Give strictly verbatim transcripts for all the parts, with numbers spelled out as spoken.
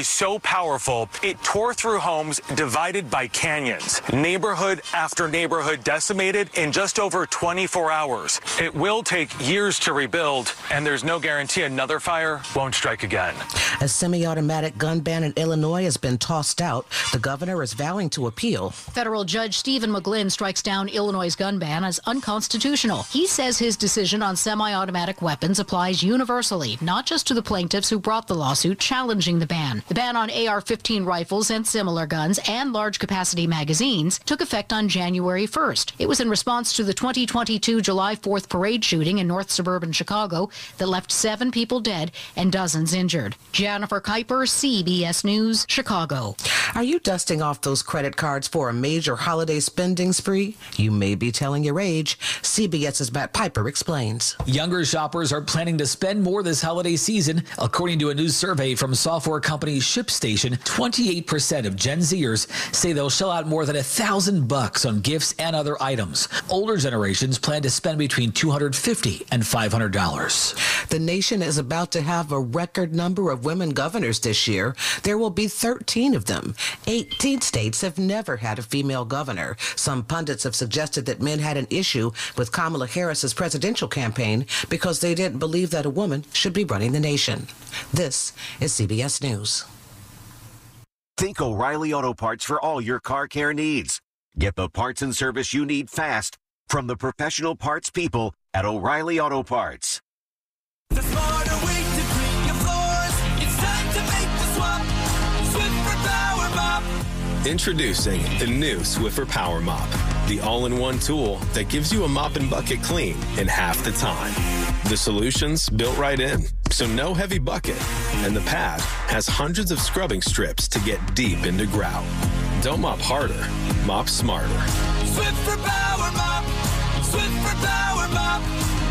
was so powerful, it tore through homes divided by canyons. Neighborhood after neighborhood decimated in just over twenty-four hours. It will take years to rebuild, and there's no guarantee another fire won't strike again. A semi-automatic gun ban in Illinois has been tossed out. The governor is vowing to appeal. Federal Judge Stephen McGlynn strikes down Illinois' gun ban as unconstitutional. He says his decision on semi-automatic weapons applies universally, not just to the plaintiffs who brought the lawsuit challenging the ban. The ban on A R fifteen rifles and similar guns and large-capacity magazines took effect on January first. It was in response to the twenty twenty-two July fourth parade shooting in north suburban Chicago that left seven people dead and dozens injured. Jennifer Kuiper, C B S News, Chicago. Are you dusting off those credit cards for a major holiday spending spree? You may be telling your age. CBS's Matt Piper explains. Younger shoppers are planning to spend more this holiday season. According to a new survey from software company ShipStation, twenty-eight percent of Gen Zers say they'll shell out more than a thousand bucks on gifts and other items. Older generations plan to spend between two hundred fifty dollars and five hundred dollars. The nation is about to have a record number of women governors this year. There will be thirteen of them. eighteen states have never had a female governor. Some pundits have suggested that men had an issue with Kamala Harris's presidential campaign because they didn't believe that a woman should be running the nation. This is C B S News. Think O'Reilly Auto Parts for all your car care needs. Get the parts and service you need fast from the professional parts people at O'Reilly Auto Parts. The smarter way to clean your floors. It's time to make the swap. Swiffer Power Mop. Introducing the new Swiffer Power Mop, the all-in-one tool that gives you a mop and bucket clean in half the time. The solution's built right in, so no heavy bucket, and the pad has hundreds of scrubbing strips to get deep into grout. Don't mop harder, mop smarter. Swiffer Power Mop. Swiffer Power Mop.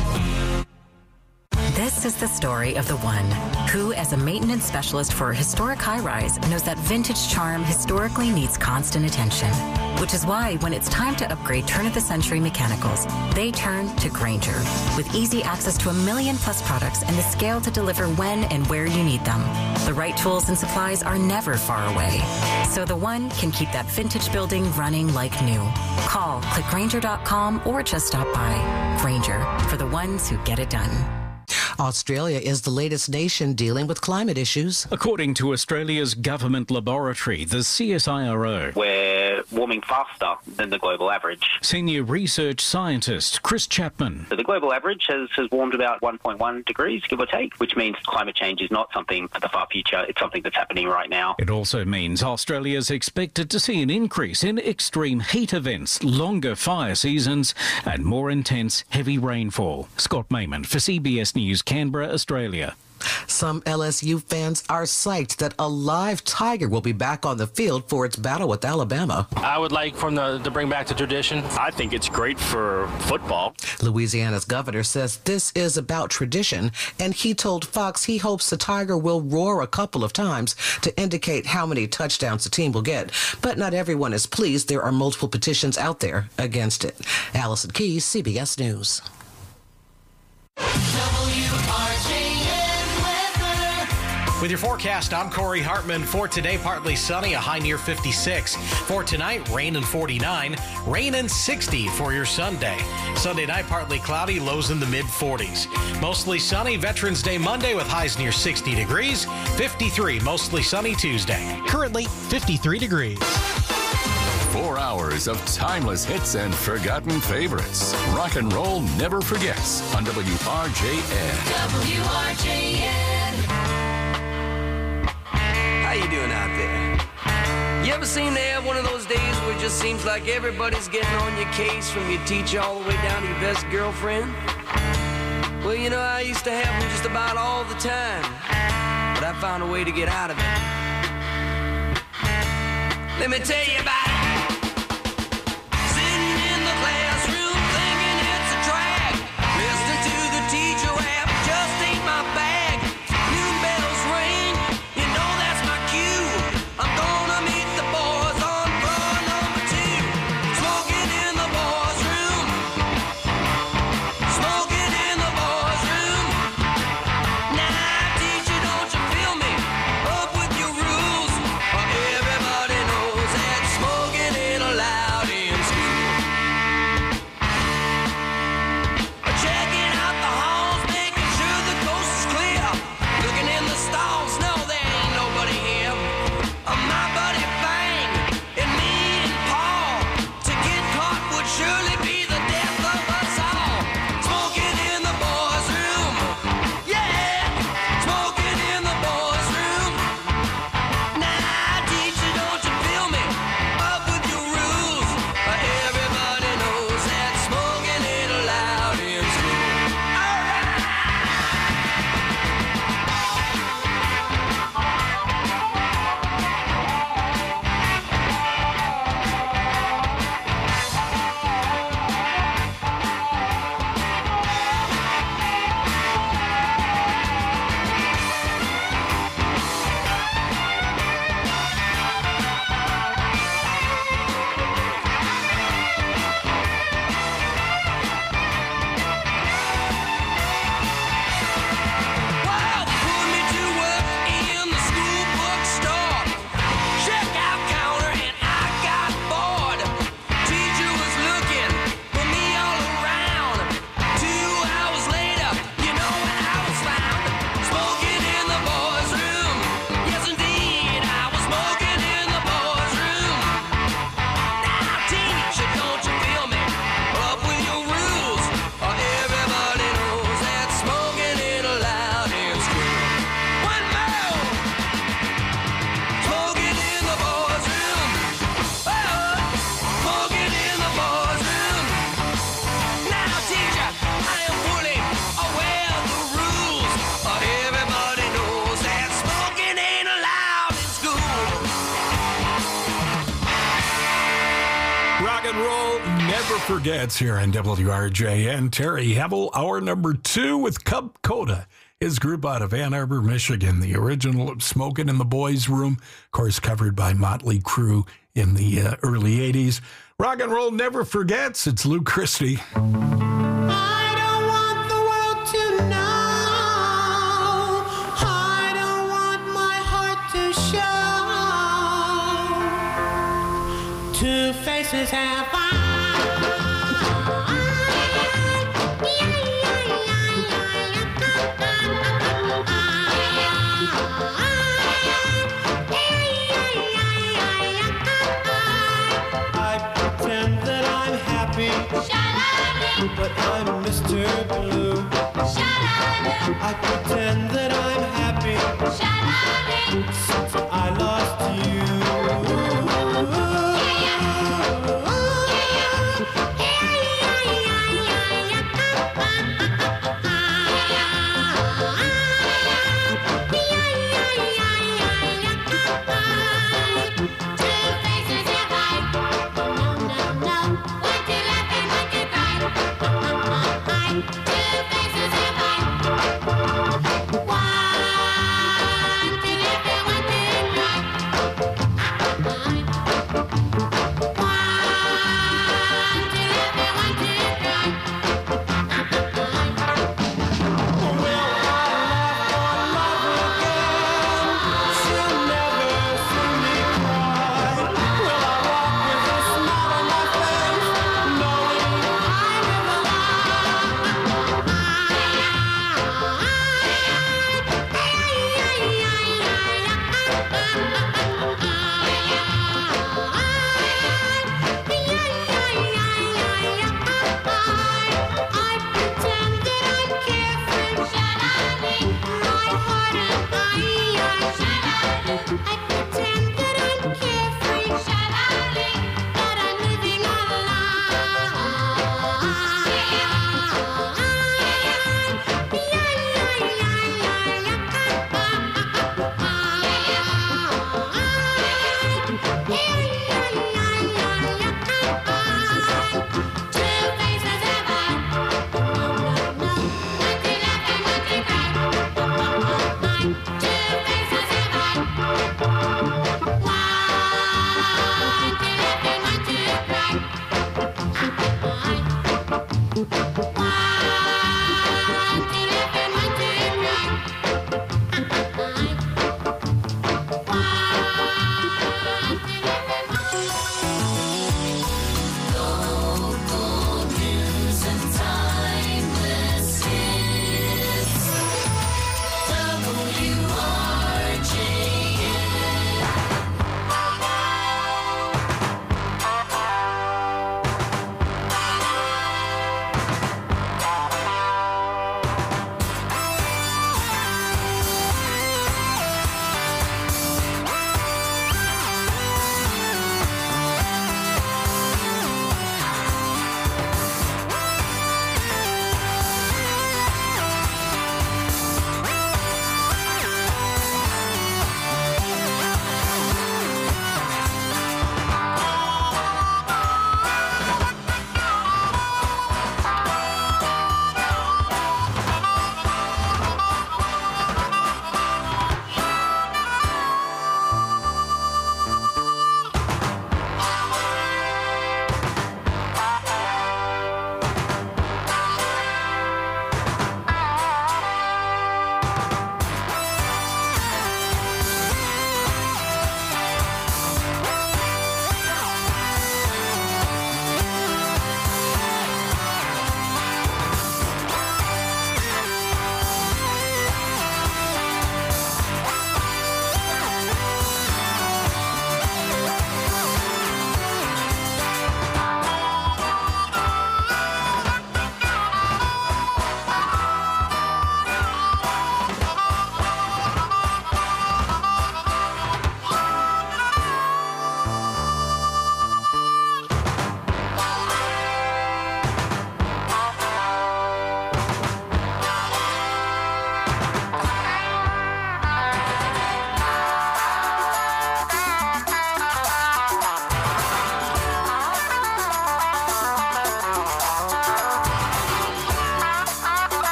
This is the story of the one who, as a maintenance specialist for a historic high-rise, knows that vintage charm historically needs constant attention. Which is why when it's time to upgrade turn-of-the-century mechanicals, they turn to Grainger. With easy access to a million-plus products and the scale to deliver when and where you need them. The right tools and supplies are never far away. So the one can keep that vintage building running like new. Call, click Grainger dot com, or just stop by. Grainger, for the ones who get it done. Australia is the latest nation dealing with climate issues. According to Australia's government laboratory, the C S I R O, we're warming faster than the global average. Senior research scientist Chris Chapman. So the global average has, has warmed about one point one degrees, give or take, which means climate change is not something for the far future. It's something that's happening right now. It also means Australia is expected to see an increase in extreme heat events, longer fire seasons, and more intense heavy rainfall. Scott Mayman for C B S News, Canberra, Australia. Some L S U fans are psyched that a live tiger will be back on the field for its battle with Alabama. I would like for them to bring back the tradition. I think it's great for football. Louisiana's governor says this is about tradition, and he told Fox he hopes the tiger will roar a couple of times to indicate how many touchdowns the team will get. But not everyone is pleased. There are multiple petitions out there against it. Allison Keyes, C B S News. With your forecast, I'm Corey Hartman. For today, partly sunny, a high near fifty-six. For tonight, rain and forty-nine, rain and sixty for your Sunday. Sunday night, partly cloudy, lows in the mid forties. Mostly sunny, Veterans Day Monday with highs near sixty degrees. fifty-three, mostly sunny Tuesday. Currently, fifty-three degrees. Four hours of timeless hits and forgotten favorites. Rock and roll never forgets on W R J N. W R J N. How you doing out there? You ever seem to have one of those days where it just seems like everybody's getting on your case, from your teacher all the way down to your best girlfriend? Well, you know, I used to have them just about all the time, but I found a way to get out of it. Let me tell you about it. Sitting in the classroom thinking it's a drag, listening to the teacher rap just ain't my bag. Noon bells ring, you know that's my cue. I'm gonna meet the boys on floor number two. Smoking in the boys' room, smoking in the boys' room. Now, teacher, don't you feel me? Up with your rules. Forgets here on W R J N. Terry Hevel, hour number two with Cub Coda. His group out of Ann Arbor, Michigan. The original of Smokin' in the Boys' Room, of course, covered by Motley Crue in the uh, early eighties. Rock and roll never forgets. It's Lou Christie. I don't want the world to know. I don't want my heart to show. Two faces have I. But I'm Mister Blue. I pretend that I'm happy since I lost you.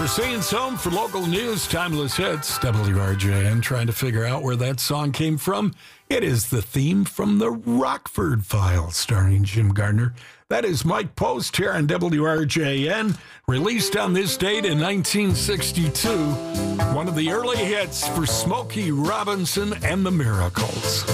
Christine's home for local news, Timeless Hits, W R J N, trying to figure out where that song came from. It is the theme from the Rockford Files, starring Jim Gardner. That is Mike Post here on W R J N, released on this date in nineteen sixty-two. One of the early hits for Smokey Robinson and the Miracles.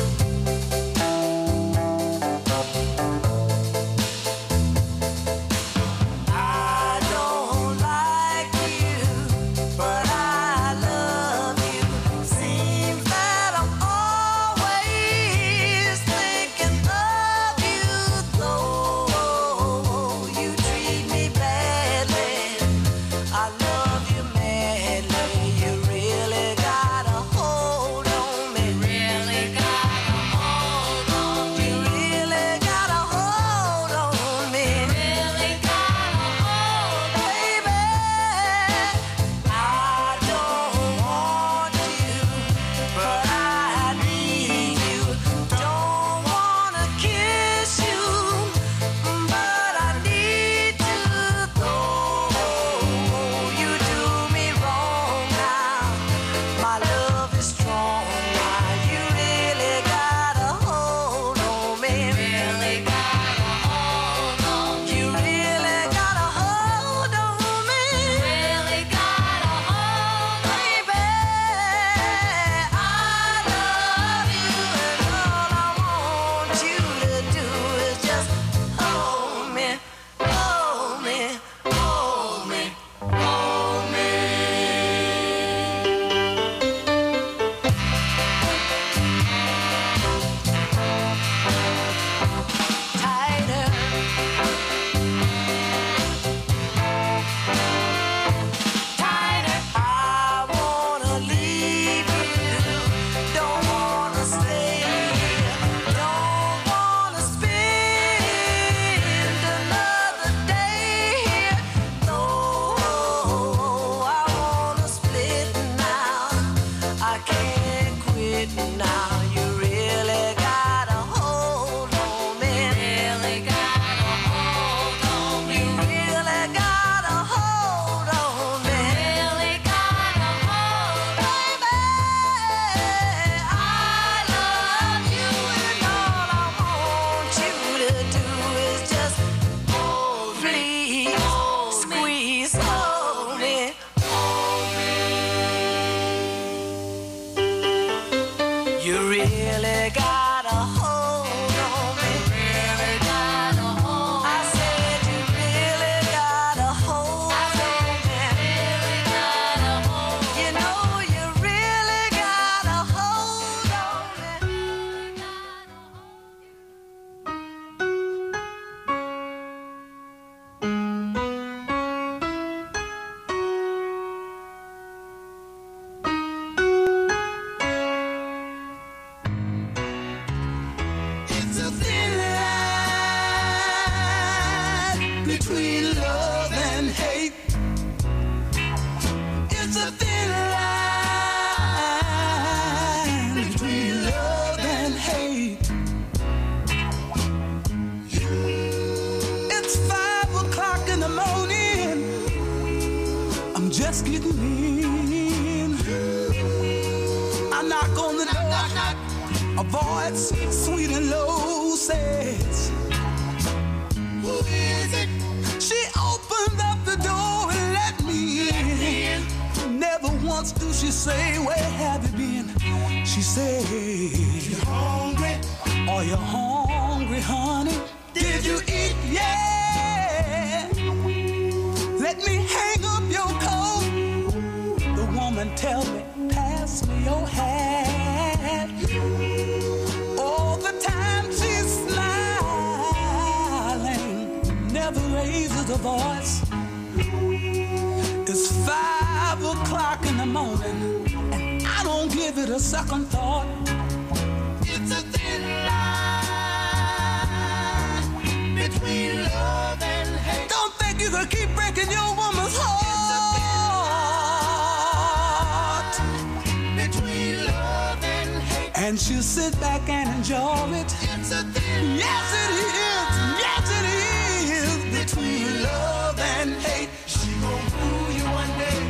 And she'll sit back and enjoy it. It's a thing. Yes, it is. Yes, it is. Between love and hate, she gon' fool you one day.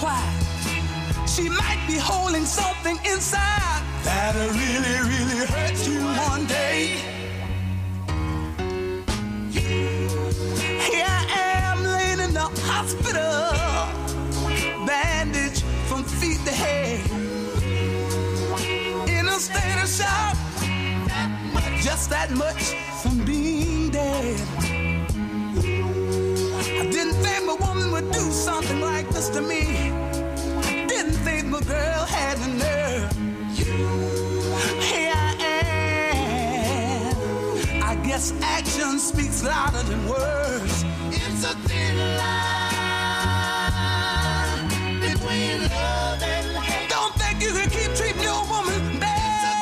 quiet. She might be holding something inside that'll really, really hurt you one day. Here I am laying in the hospital, bandaged from feet to head, in a state of shock, just that much from being dead. I didn't think my woman would do something like this to me. I didn't think my girl had the nerve. Here I am. I guess action speaks louder than words. It's a thin line between love and hate. Don't think you can keep treating your woman bad.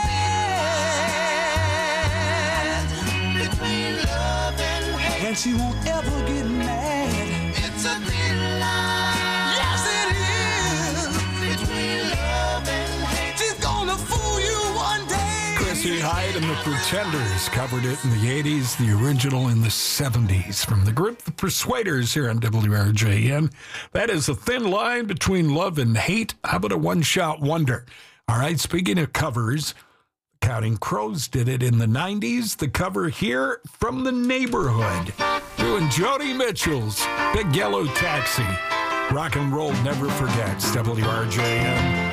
And she won't ever get mad. It's a thin line. Yes, it is. Between love and hate. She's gonna fool you one day. Chrissy Hynde and the Pretenders covered it in the eighties, the original in the seventies. From the group The Persuaders here on W R J N. That is a thin line between love and hate. How about a one-shot wonder? All right, speaking of covers, Counting Crows did it in the nineties. The cover here from The Neighborhood, doing Joni Mitchell's Big Yellow Taxi. Rock and roll never forgets. W R J N.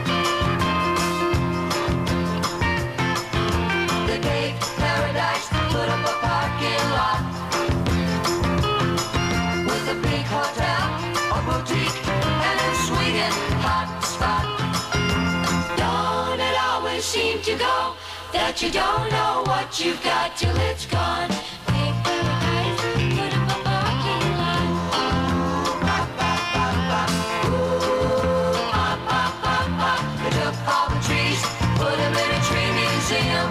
The Cape Paradise put up a parking lot with a big hotel, a boutique, and a swinging hot spot. Don't it always seem to go that you don't know what you've got till it's gone? Cape Paradise put up a parking lot. Ooh, pop, pop, pop, pop. Ooh, pop, pop, pop, pop. They took all the trees, put them in a tree museum.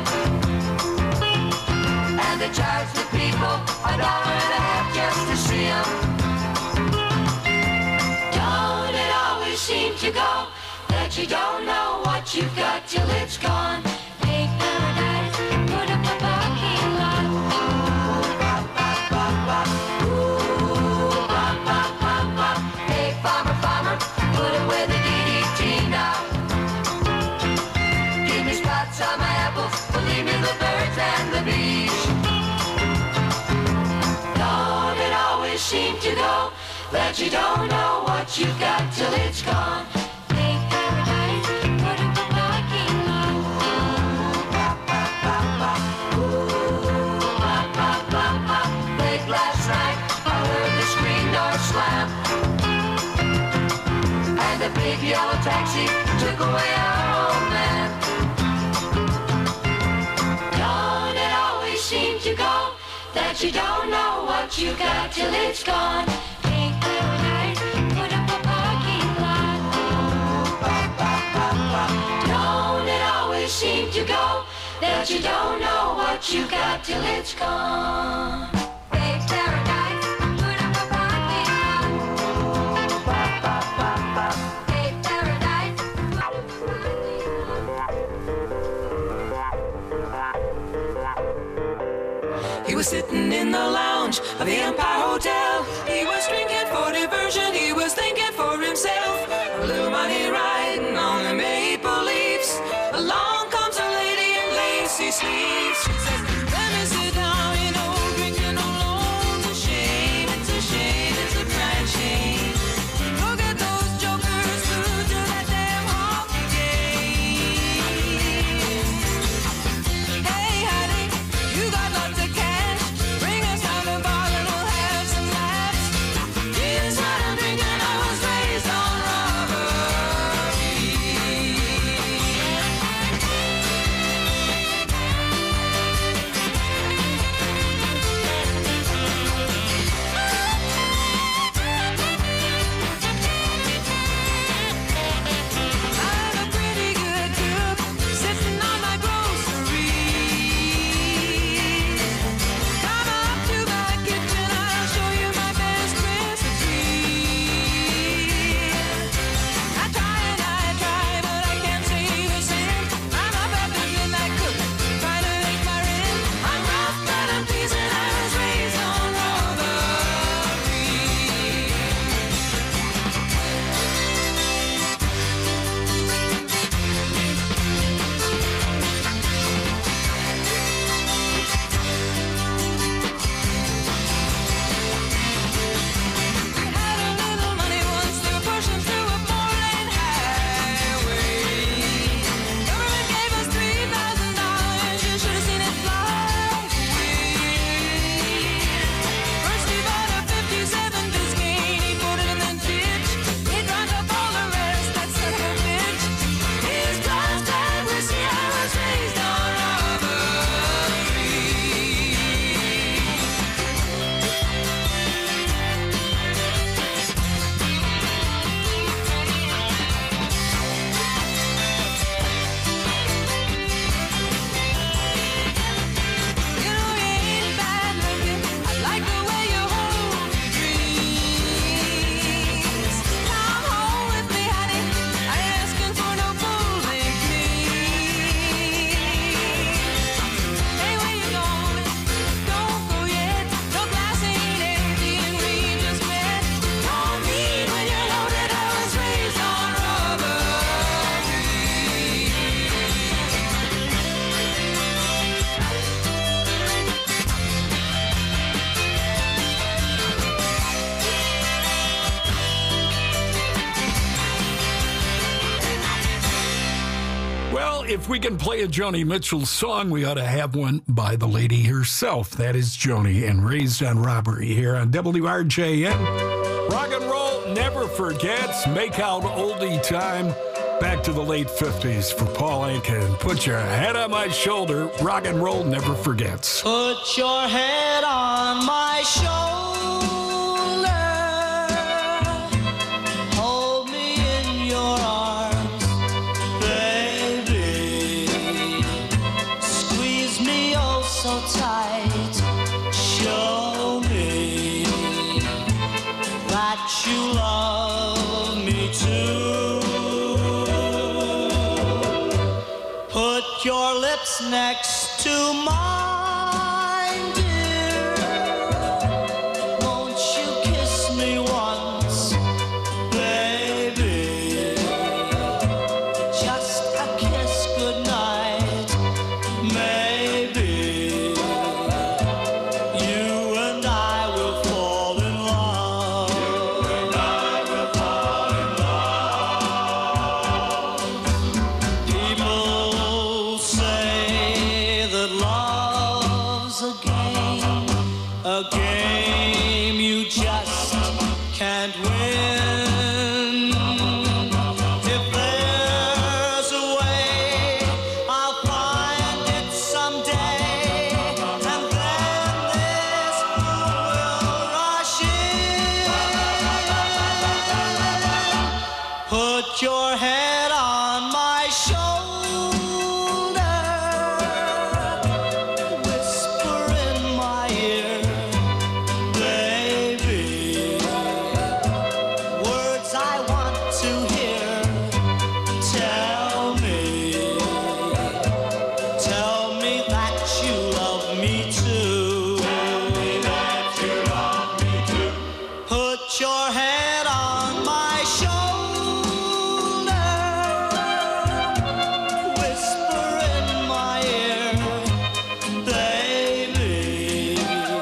And they charged the people a dollar and a half just to see them. Don't it always seem to go that you don't know what you've got till it's gone? Cape Paradise, put up a parking lot. Ooh, pop, pop, pop, pop. Ooh, pop, pop, pop, pop. Hey, farmer, farmer, put it where the D D T now. Give me spots on my apples, believe me, the birds and the bees. Don't it always seem to go that you don't know what you've got till it's gone? Cape Paradise, put up a parking lot. Ooh, pop, pop, pop, pop. Ooh, pop, pop, pop, pop. Late last night, I heard the screen door slam, and the big yellow taxi took away our old man. Don't it always seem to go that you don't know what you got till it's gone? Cape Paradise, put up a parking lot. Ooh, pop, pop, pop, pop. Don't it always seem to go that you don't know what you got till it's gone? Cape Paradise, put up a parking lot. Ooh, pop, pop, pop, pop. Cape Paradise, put up a parking lot. He was sitting in the lounge of the Empire Hotel. He was drinking for diversion. He was thinking for himself. A little money riding on the maple leaves. Along comes a lady in lacy sleeves. She says, let me sit down, you know, drinking alone. It's a shame, it's a shame, it's a crying shame. Look at those jokers who do that damn hockey game. Hey, honey, you got lots of cash. Bring us down the bar and we'll have some laughs. if we can play a Joni Mitchell song, we ought to have one by the lady herself. That is Joni, and Raised on Robbery here on W R J N. Rock and roll never forgets. Make out oldie time. Back to the late fifties for Paul Anka. Put your head on my shoulder. Rock and roll never forgets. Put your head on my shoulder. Hold me in your arms, baby. Squeeze me oh so tight. Show me that you love me too. Put your lips next to mine, dear. Won't you kiss me once, baby? Just a kiss goodnight, maybe. You and I will fall in love. You and I will fall in love. People say that love's a game, a game you just can't win. If there's a way, I'll find it someday, and then this fool will rush in. Put your head on my shoulder, whisper in my ear, baby, words I want to hear. Tell me, tell me that you love me too. Tell me that you love me too. Put your head on my shoulder, whisper in my ear, baby,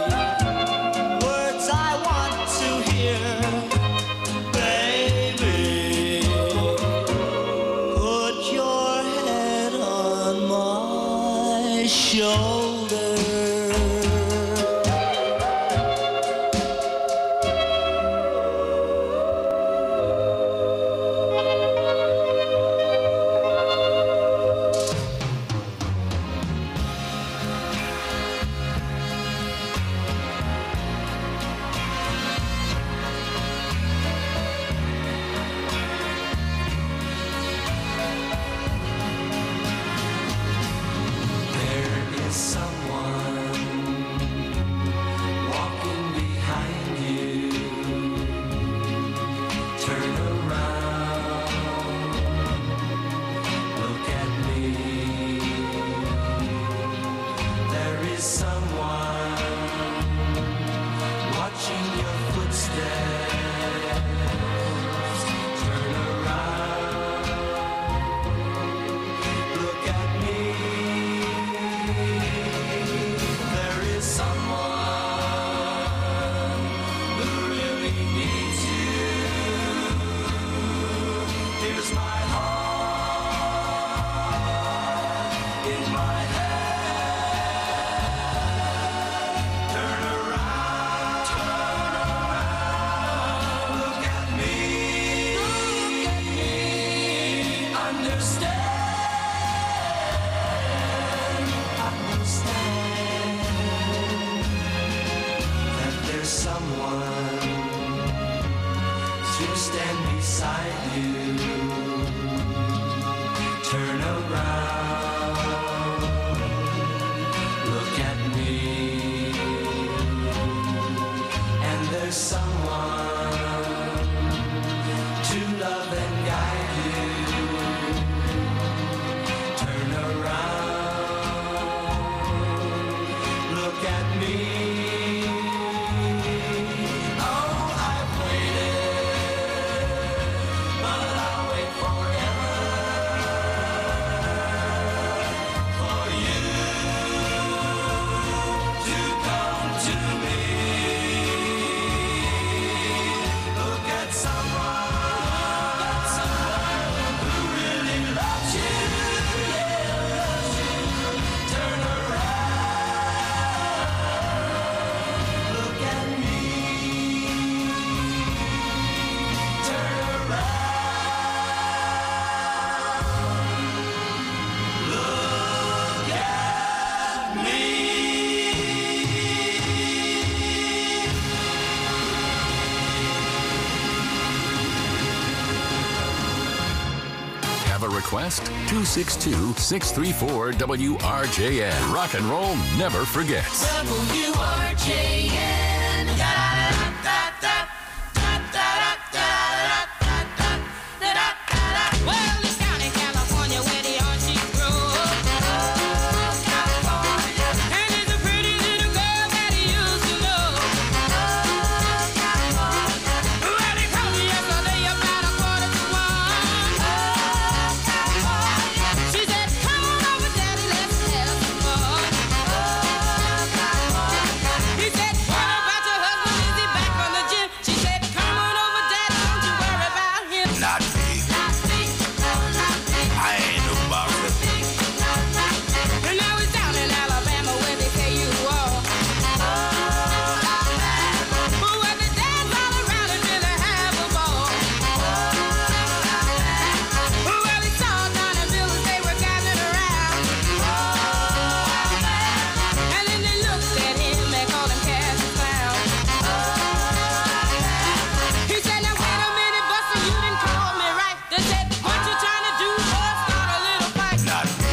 words I want to hear, baby. Put your head on my shoulder. There is someone walking behind you. Turn around, look at me. There is someone watching your footsteps. Turn around, look at me. There is someone who really needs you. Here's my heart in my hand. Turn around, turn around, look at me, look at me, understand, understand that there's someone to stand beside you. Turn around, look at me, and there's someone to love and guide you. Turn around, look at me. Oh, I've waited, but I'll wait forever for you to come to me. request? two six two, six three four, W R J N. Rock and roll never forgets. W R J N. Well, it's down in California where the orange grow. Oh, California. And it's a pretty little girl that he used to know. Oh, California. Well, he called me yesterday about a quarter to one. Oh, California. She said, come on over, Daddy, let's have some fun. Oh, California. He said, what about your husband? Is he back from the gym? She said, come on over, Daddy, don't you worry about him. Not me. I ain't no boxer. And now he's down in Alabama where they pay you all. Oh, Alabama. Where they dance all around and really have a ball. Oh, Alabama. Well, he saw Don and Bill as they were gathered around. Oh, Alabama. And then they looked at him, they called him Cassius Clown. Oh, Alabama. He said, now wait a minute, Buster, you didn't call me right. They said, what you trying to do, boy, start a little fight. Not me.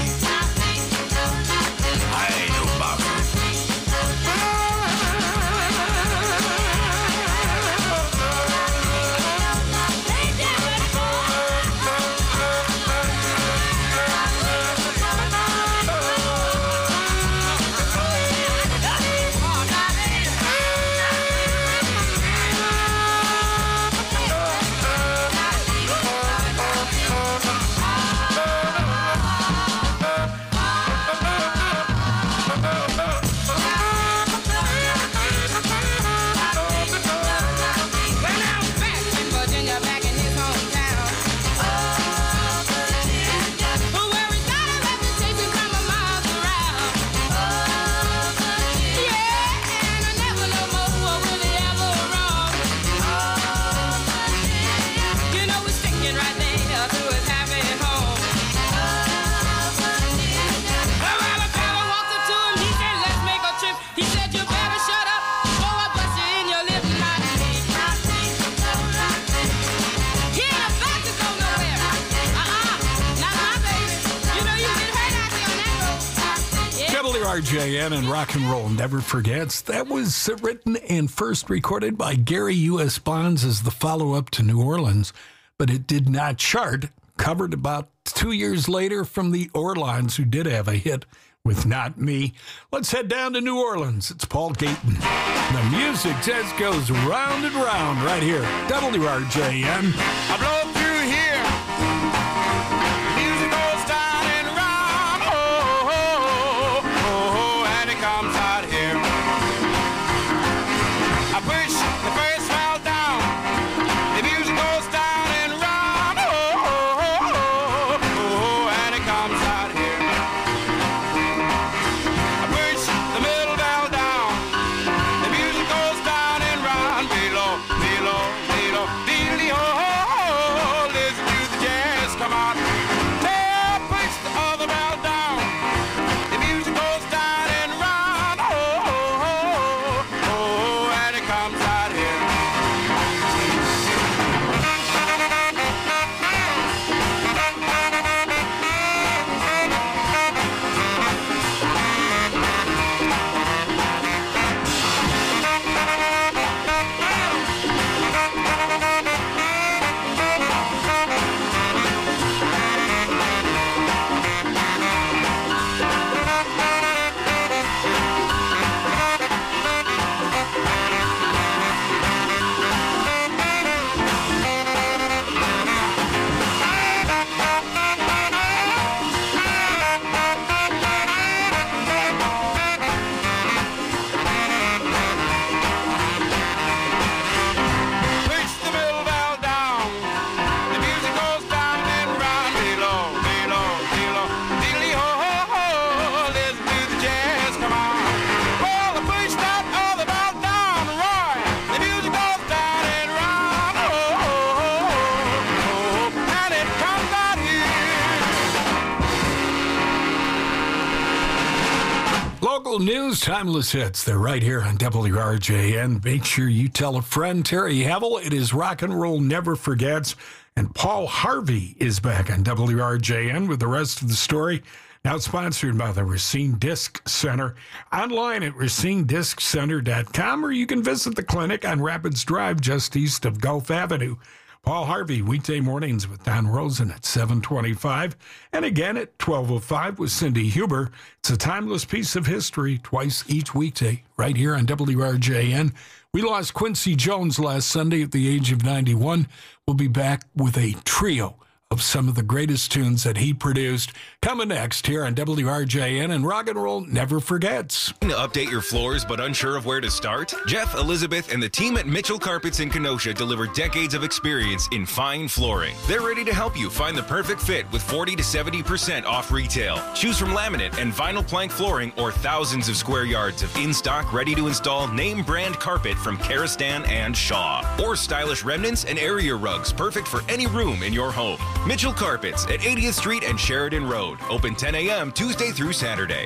I ain't no boxer. Well, now I'm back in Virginia, back in his hometown. Oh, Virginia. Where he's got a reputation from a miles around. Oh, Virginia. Yeah, and I never know more will he ever wrong. Oh, Virginia. You know he's sticking right there to his happy home. Oh, Virginia. Well, Alabama walked up to him, he said, let's make a trip. He said, you better shut up, or I'll bust you in your lip. Not me. Not me. No, not me. He ain't about to go nowhere. Uh-uh. Not my baby. You know you get hurt out there on that road. Yeah. W R J N and Rock and Roll Never Forgets. That was written and first recorded by Gary U S. Bonds as the follow-up to New Orleans, but it did not chart. Covered about two years later from the Orleans, who did have a hit with Not Me. Let's head down to New Orleans. It's Paul Gayton. The music just goes round and round right here. W R J N. I blow through here. Music goes down and around. Oh, oh, oh, oh, and it comes out here. I push the first fell down. The music goes down and around. Oh, oh, oh, oh, oh, and it comes out here. I push the middle bell down. The music goes down and round. Below, below, below, below. Oh, oh, oh, listen to the jazz come on. Now push the other bell down. The music goes down and round. Oh, oh, oh, oh, and it comes out here. news, timeless hits. They're right here on W R J N. Make sure you tell a friend. Terry Havel, it is Rock and Roll Never Forgets. And Paul Harvey is back on W R J N with the rest of the story. Now sponsored by the Racine Disc Center. Online at racine disc center dot com, or you can visit the clinic on Rapids Drive just east of Gulf Avenue. Paul Harvey, weekday mornings with Don Rosen at seven twenty-five, and again at twelve oh five with Cindy Huber. It's a timeless piece of history twice each weekday right here on W R J N. We lost Quincy Jones last Sunday at the age of ninety-one. We'll be back with a trio of some of the greatest tunes that he produced. Coming next here on W R J N, and Rock and Roll Never Forgets. To update your floors but unsure of where to start? Jeff, Elizabeth, and the team at Mitchell Carpets in Kenosha deliver decades of experience in fine flooring. They're ready to help you find the perfect fit with forty to seventy percent off retail. Choose from laminate and vinyl plank flooring or thousands of square yards of in-stock, ready-to-install name brand carpet from Karastan and Shaw. Or stylish remnants and area rugs perfect for any room in your home. Mitchell Carpets at eightieth Street and Sheridan Road. Open ten a.m. Tuesday through Saturday.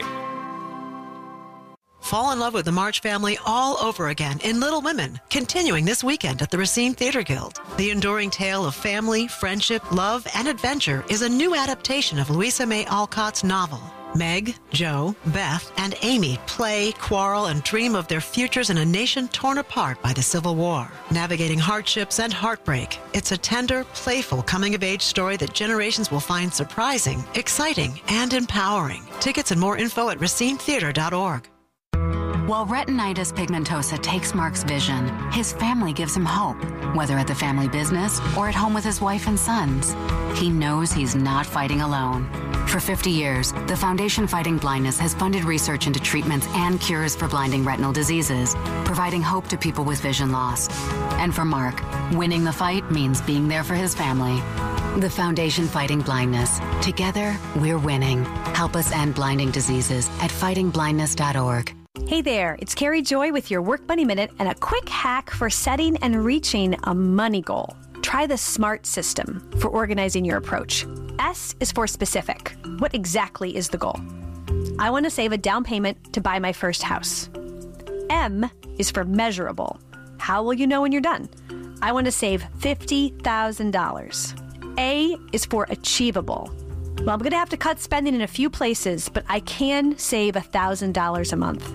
Fall in love with the March family all over again in Little Women, continuing this weekend at the Racine Theater Guild. The enduring tale of family, friendship, love, and adventure is a new adaptation of Louisa May Alcott's novel. Meg, Jo, Beth, and Amy play, quarrel, and dream of their futures in a nation torn apart by the Civil War. Navigating hardships and heartbreak, it's a tender, playful coming-of-age story that generations will find surprising, exciting, and empowering. Tickets and more info at racine theater dot org. While retinitis pigmentosa takes Mark's vision, his family gives him hope, whether at the family business or at home with his wife and sons. He knows he's not fighting alone. For fifty years, the Foundation Fighting Blindness has funded research into treatments and cures for blinding retinal diseases, providing hope to people with vision loss. And for Mark, winning the fight means being there for his family. The Foundation Fighting Blindness. Together, we're winning. Help us end blinding diseases at fighting blindness dot org. Hey there, it's Carrie Joy with your Work Money Minute and a quick hack for setting and reaching a money goal. Try the SMART system for organizing your approach. S is for specific. What exactly is the goal? I want to save a down payment to buy my first house. M is for measurable. How will you know when you're done? I want to save fifty thousand dollars. A is for achievable. Well, I'm going to have to cut spending in a few places, but I can save one thousand dollars a month.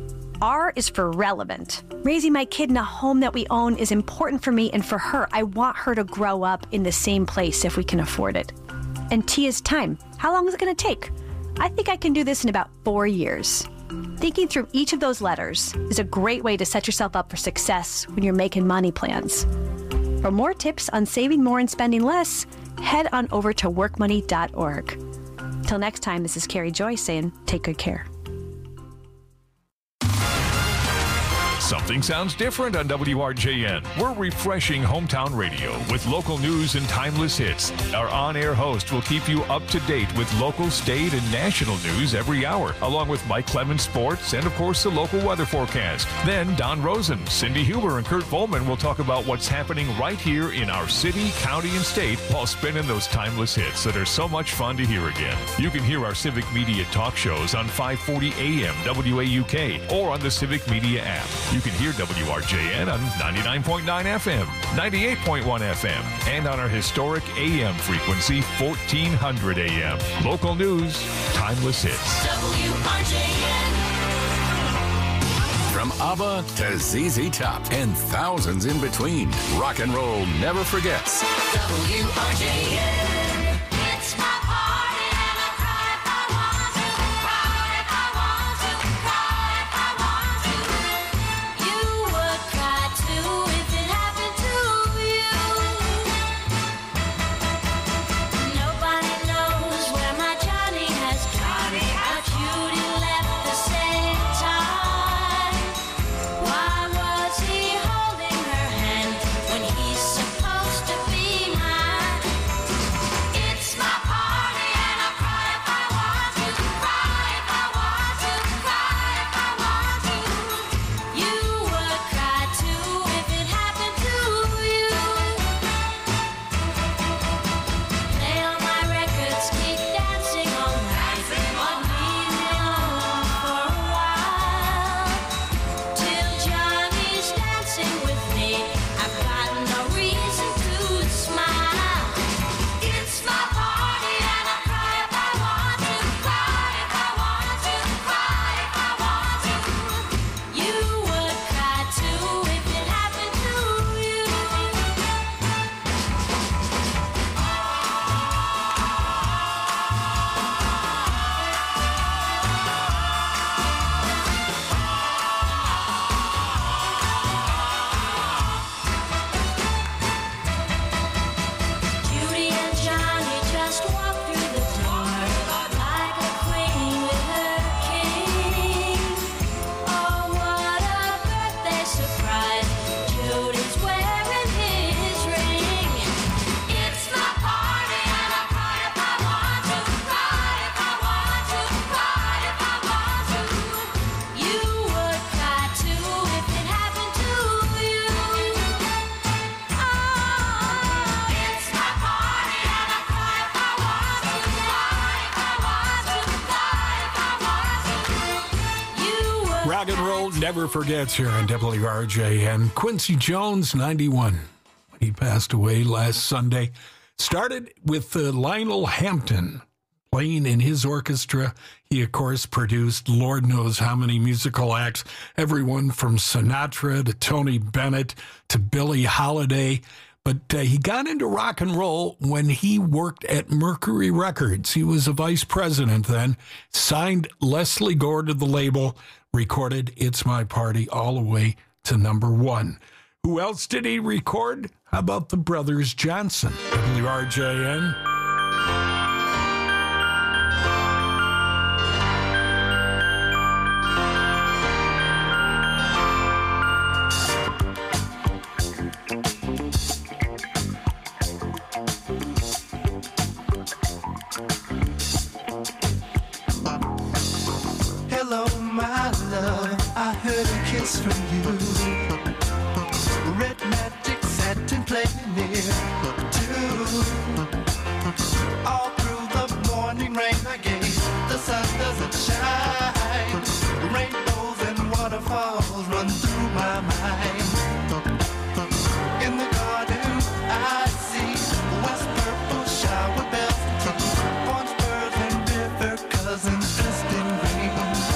R is for relevant. Raising my kid in a home that we own is important for me and for her. I want her to grow up in the same place if we can afford it. And T is time. How long is it going to take? I think I can do this in about four years. Thinking through each of those letters is a great way to set yourself up for success when you're making money plans. For more tips on saving more and spending less, head on over to work money dot org. Till next time, this is Carrie Joy saying, take good care. Something sounds different on W R J N. We're refreshing hometown radio with local news and timeless hits. Our on-air host will keep you up to date with local, state, and national news every hour, along with Mike Clemens Sports and, of course, the local weather forecast. Then Don Rosen, Cindy Huber, and Kurt Volman will talk about what's happening right here in our city, county, and state while spinning those timeless hits that are so much fun to hear again. You can hear our Civic Media talk shows on five forty A M W A U K or on the Civic Media app. You can hear W R J N on ninety-nine point nine F M, ninety-eight point one F M, and on our historic A M frequency, fourteen hundred A M. Local news, timeless hits. W R J N. From ABBA to Z Z Top and thousands in between, rock and roll never forgets. W R J N. It's my party and I cry if I want to, cry if I want to, cry if I want to. You would cry too if it happened to you. Nobody knows where my Johnny has gone, but Judy left the same time. Why was he holding her hand when he's supposed to be mine? never forgets here on W R J N. Quincy Jones, ninety-one. He passed away last Sunday. Started with uh, Lionel Hampton playing in his orchestra. He, of course, produced Lord knows how many musical acts, everyone from Sinatra to Tony Bennett to Billie Holiday. But uh, he got into rock and roll when he worked at Mercury Records. He was a vice president then, signed Leslie Gore to the label, recorded It's My Party all the way to number one. Who else did he record? How about the Brothers Johnson? W R J N. Hello, my love, I heard a kiss from you. Red magic satin playing near too. All through the morning rain I gave, the sun doesn't shine. Rainbows and waterfalls run through my mind. In the garden I see west purple shower bells, orange birds and river cousins dressed in green.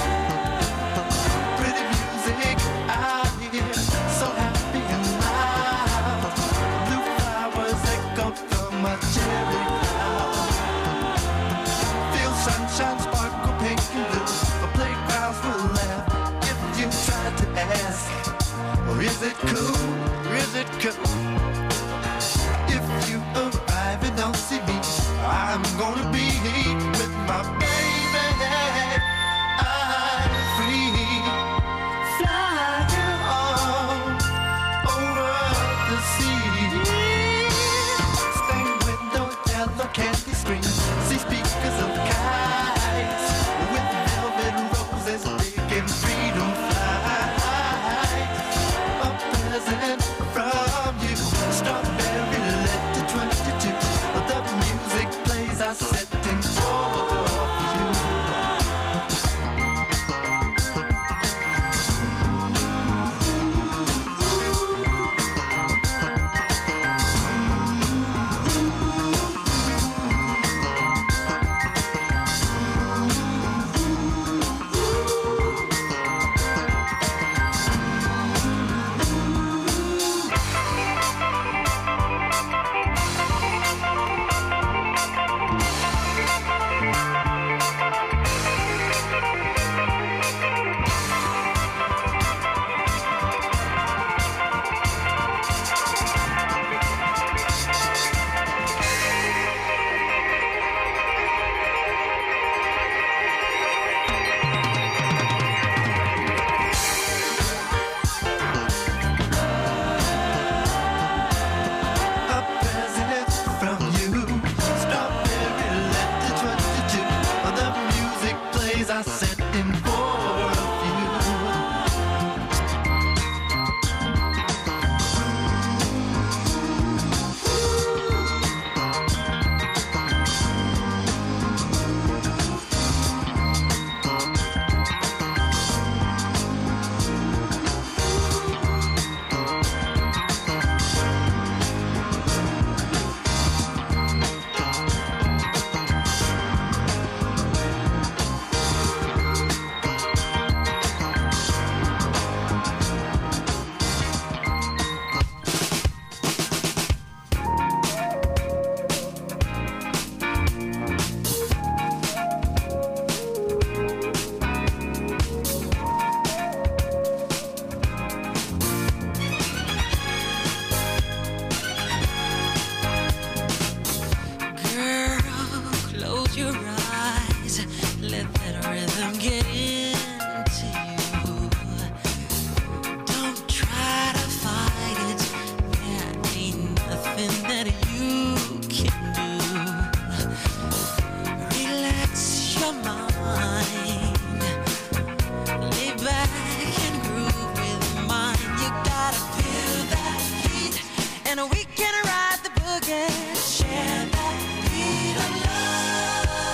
Pretty music I hear, so happy and loud. Blue flowers echo from my cherry cloud. Feel sunshine sparkle pink and blue. Playgrounds will laugh if you try to ask, or is it cool? Or is it cool? If you arrive and don't see me, I'm gonna be with my baby. I'm free, fly on over the sea. Stained window, yellow candy screen, see speakers of kites with velvet roses, big and freedom flight. A present from you, strawberry letter twenty-two. The music plays, I set in for you.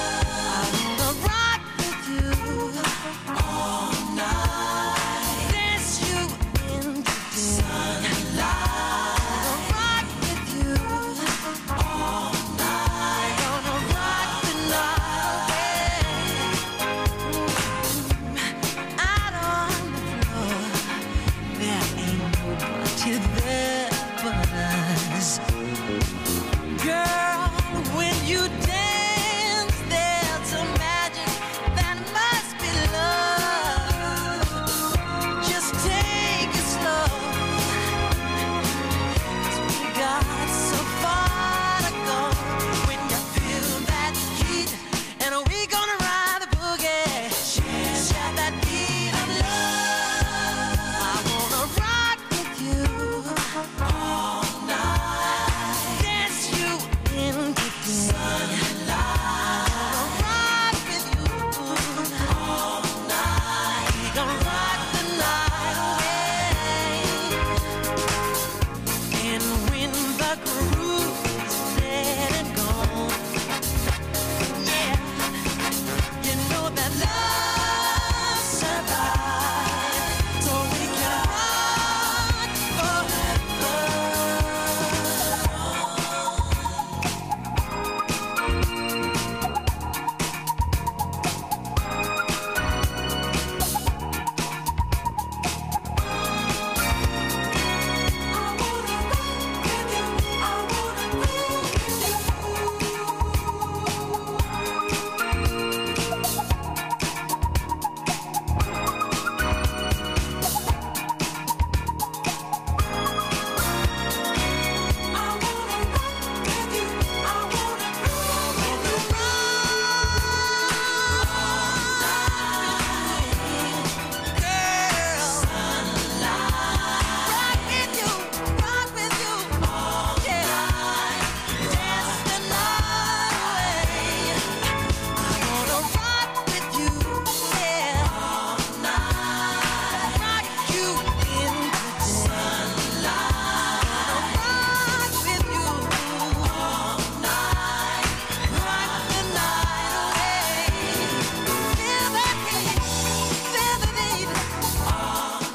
Rock with you all night.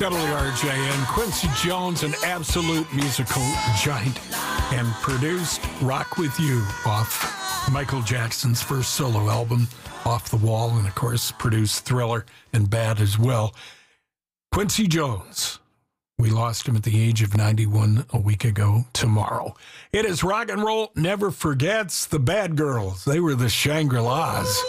W R J N, Quincy Jones, an absolute musical giant, and produced Rock With You off Michael Jackson's first solo album, Off the Wall, and of course produced Thriller and Bad as well. Quincy Jones. We lost him at the age of ninety-one a week ago tomorrow. It is Rock and Roll Never Forgets. The Bad Girls. They were the Shangri-Las.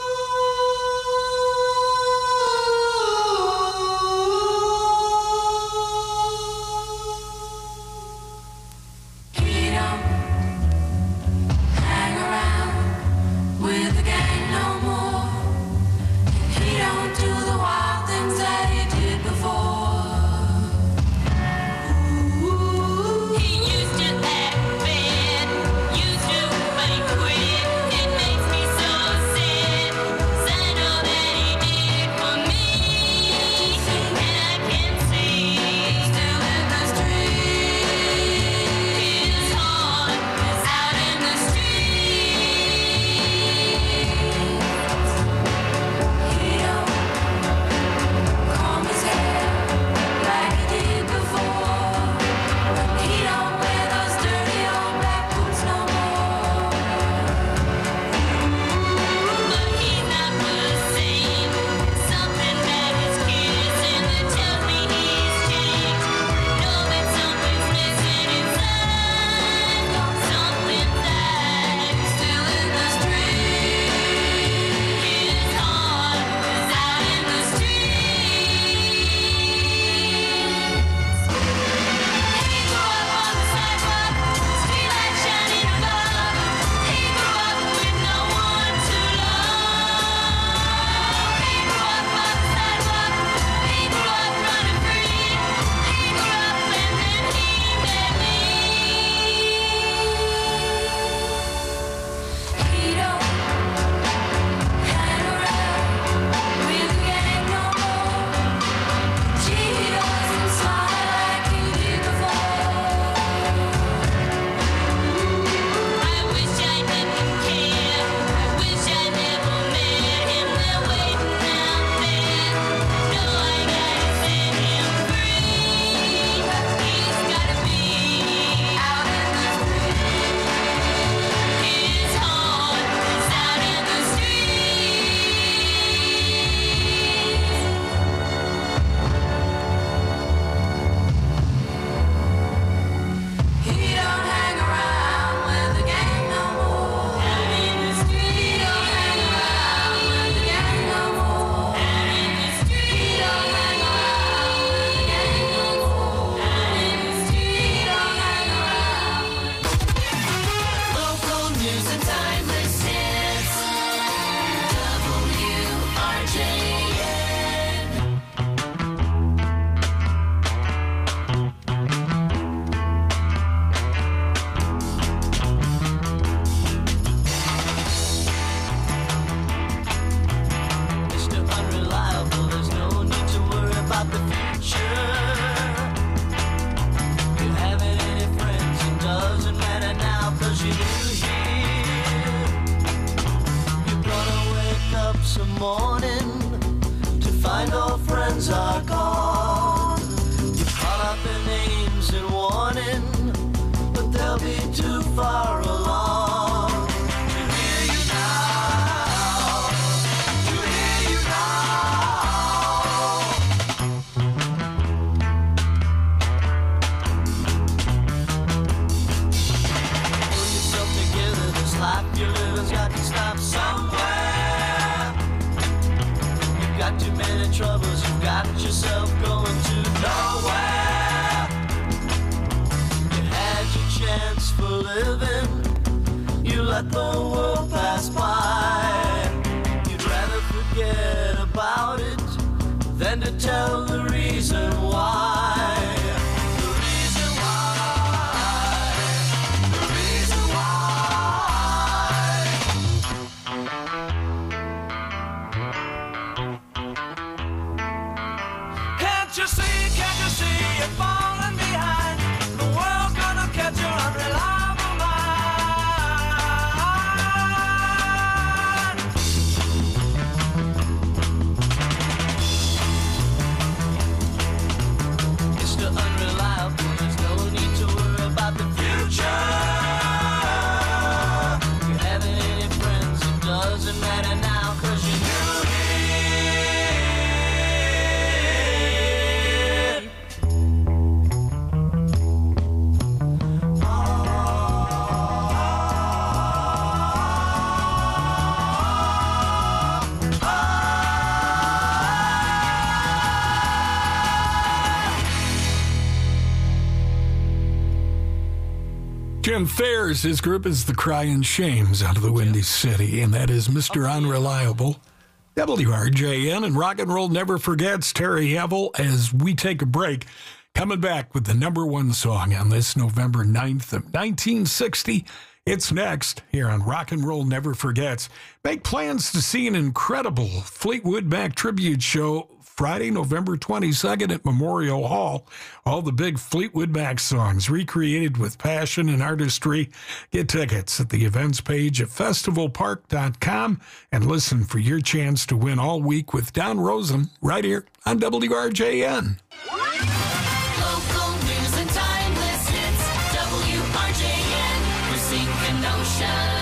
Jim Fairs, his group is the Crying Shames out of the Windy City, and that is Mister Unreliable. W R J N and Rock and Roll Never Forgets. Terry Hevel as we take a break. Coming back with the number one song on this November ninth of nineteen sixty. It's next here on Rock and Roll Never Forgets. Make plans to see an incredible Fleetwood Mac tribute show Friday, November twenty-second at Memorial Hall. All the big Fleetwood Mac songs recreated with passion and artistry. Get tickets at the events page at festival park dot com and listen for your chance to win all week with Don Rosen right here on W R J N. Local news and timeless hits. W R J N, Racine Kenosha.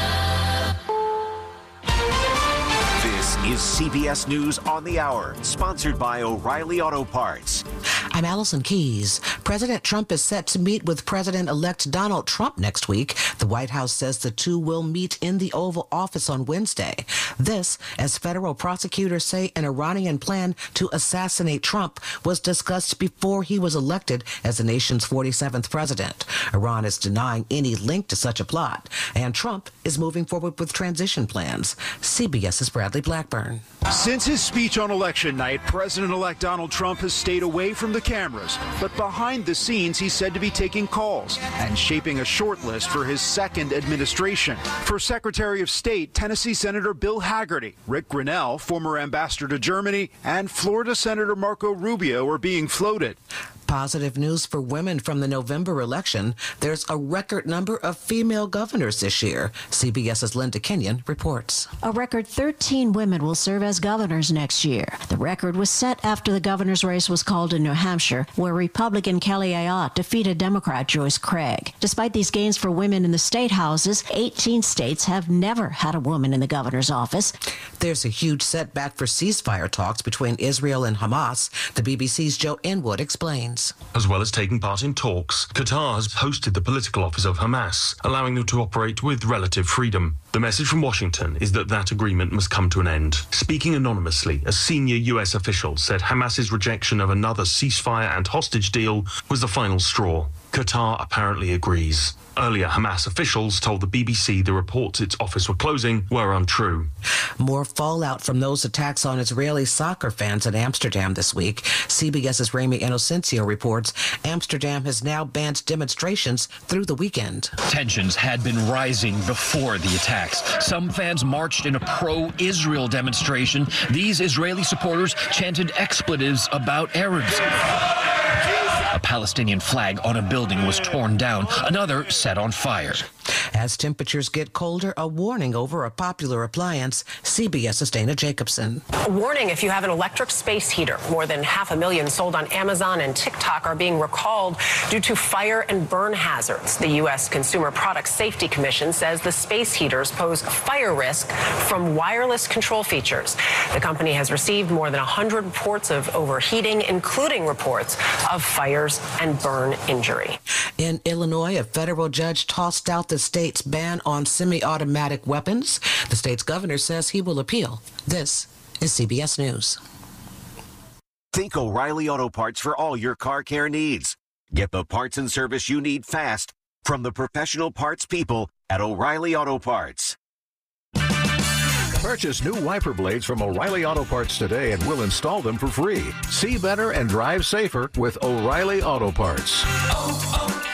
This is C B S News on the Hour, sponsored by O'Reilly Auto Parts. I'm Allison Keys. President Trump is set to meet with President-elect Donald Trump next week. The White House says the two will meet in the Oval Office on Wednesday. This, as federal prosecutors say an Iranian plan to assassinate Trump was discussed before he was elected as the nation's forty-seventh president. Iran is denying any link to such a plot, and Trump is moving forward with transition plans. CBS's Bradley Blackburn. Since his speech on election night, President-elect Donald Trump has stayed away from the cameras, but behind the scenes, he's said to be taking calls and shaping a short list for his second administration. For Secretary of State, Tennessee Senator Bill Hagerty, Rick Grinnell, former ambassador to Germany, and Florida Senator Marco Rubio are being floated. Positive news for women from the November election. There's a record number of female governors this year. CBS's Linda Kenyon reports. A record thirteen women will serve as governors next year. The record was set after the governor's race was called in New Hampshire, where Republican Kelly Ayotte defeated Democrat Joyce Craig. Despite these gains for women in the state houses, eighteen states have never had a woman in the governor's office. There's a huge setback for ceasefire talks between Israel and Hamas. The B B C's Joe Inwood explains. As well as taking part in talks, Qatar has hosted the political office of Hamas, allowing them to operate with relative freedom. The message from Washington is that that agreement must come to an end. Speaking anonymously, a senior U S official said Hamas's rejection of another ceasefire and hostage deal was the final straw. Qatar apparently agrees. Earlier, Hamas officials told the B B C the reports its office were closing were untrue. More fallout from those attacks on Israeli soccer fans in Amsterdam this week. CBS's Rami Inocencio reports Amsterdam has now banned demonstrations through the weekend. Tensions had been rising before the attacks. Some fans marched in a pro-Israel demonstration. These Israeli supporters chanted expletives about Arabs. A Palestinian flag on a building was torn down. Another set on fire. As temperatures get colder, a warning over a popular appliance. CBS's Dana Jacobson. A warning if you have an electric space heater. More than half a million sold on Amazon and TikTok are being recalled due to fire and burn hazards. The U S Consumer Product Safety Commission says the space heaters pose fire risk from wireless control features. The company has received more than one hundred reports of overheating, including reports of fires and burn injury. In Illinois, a federal judge tossed out the state's ban on semi-automatic weapons. The state's governor says he will appeal. This is C B S News. Think O'Reilly Auto Parts for all your car care needs. Get the parts and service you need fast from the professional parts people at O'Reilly Auto Parts. Purchase new wiper blades from O'Reilly Auto Parts today and we'll install them for free. See better and drive safer with O'Reilly Auto Parts. Oh,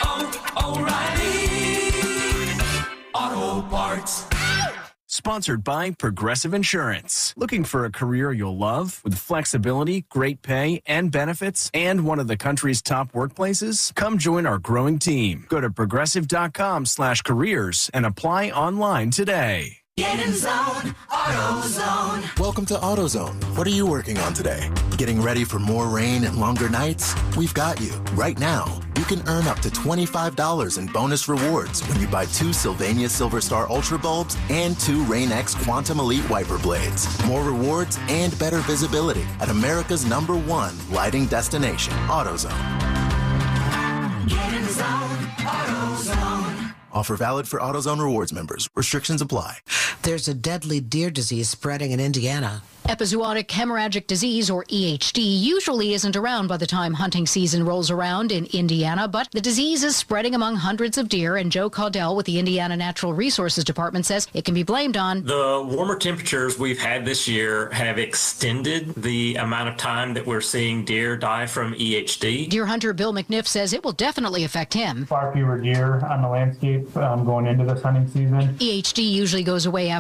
oh, oh, O'Reilly Auto Parts. Sponsored by Progressive Insurance. Looking for a career you'll love with flexibility, great pay, and benefits, and one of the country's top workplaces? Come join our growing team. Go to progressive.com slash careers and apply online today. Get in zone, AutoZone. Welcome to AutoZone. What are you working on today? Getting ready for more rain and longer nights? We've got you. Right now, you can earn up to twenty-five dollars in bonus rewards when you buy two Sylvania Silver Star Ultra bulbs and two Rain-X Quantum Elite wiper blades. More rewards and better visibility at America's number one lighting destination, AutoZone. Get in zone, AutoZone. Offer valid for AutoZone Rewards members. Restrictions apply. There's a deadly deer disease spreading in Indiana. Epizootic hemorrhagic disease, or E H D, usually isn't around by the time hunting season rolls around in Indiana, but the disease is spreading among hundreds of deer, and Joe Caudell with the Indiana Natural Resources Department says it can be blamed on the warmer temperatures we've had this year have extended the amount of time that we're seeing deer die from E H D. Deer hunter Bill McNiff says it will definitely affect him. Far fewer deer on the landscape um, going into this hunting season. E H D usually goes away after